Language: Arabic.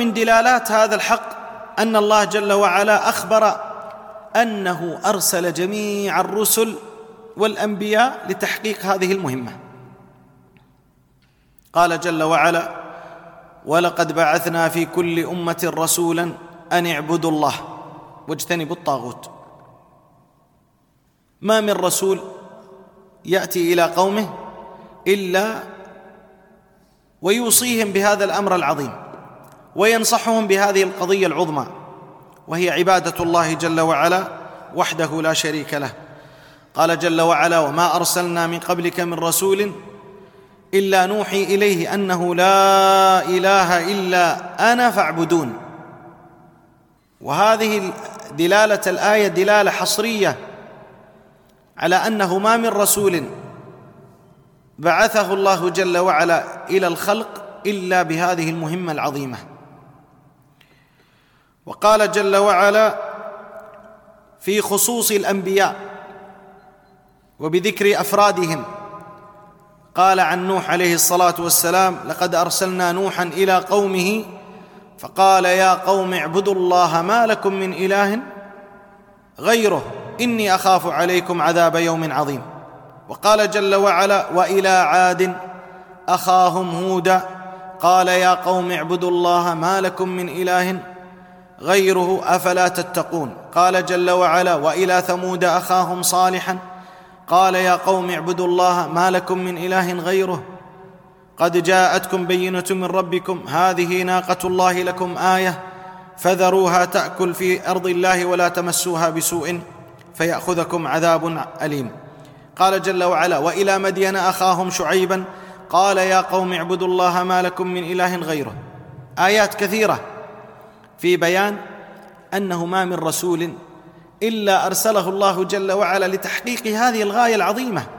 من دلالات هذا الحق أن الله جل وعلا أخبر أنه أرسل جميع الرسل والأنبياء لتحقيق هذه المهمة. قال جل وعلا: ولقد بعثنا في كل أمة رسولا أن اعبدوا الله واجتنبوا الطاغوت. ما من رسول يأتي إلى قومه إلا ويوصيهم بهذا الأمر العظيم وينصحهم بهذه القضية العظمى، وهي عبادة الله جل وعلا وحده لا شريك له. قال جل وعلا: وما أرسلنا من قبلك من رسول إلا نوحي إليه أنه لا إله إلا أنا فاعبدون. وهذه دلالة الآية دلالة حصرية على أنه ما من رسول بعثه الله جل وعلا إلى الخلق إلا بهذه المهمة العظيمة. وقال جل وعلا في خصوص الأنبياء وبذكر أفرادهم، قال عن نوح عليه الصلاة والسلام: لقد أرسلنا نوحا إلى قومه فقال يا قوم اعبدوا الله ما لكم من إله غيره إني أخاف عليكم عذاب يوم عظيم. وقال جل وعلا: وإلى عاد أخاهم هودا قال يا قوم اعبدوا الله ما لكم من إله غيره أفلا تتقون. قال جل وعلا: وإلى ثمود أخاهم صالحا قال يا قوم اعبدوا الله ما لكم من إله غيره قد جاءتكم بينة من ربكم هذه ناقة الله لكم آية فذروها تأكل في أرض الله ولا تمسوها بسوء فيأخذكم عذاب أليم. قال جل وعلا: وإلى مدين أخاهم شعيبا قال يا قوم اعبدوا الله ما لكم من إله غيره. آيات كثيرة في بيان أنه ما من رسول إلا أرسله الله جل وعلا لتحقيق هذه الغاية العظيمة،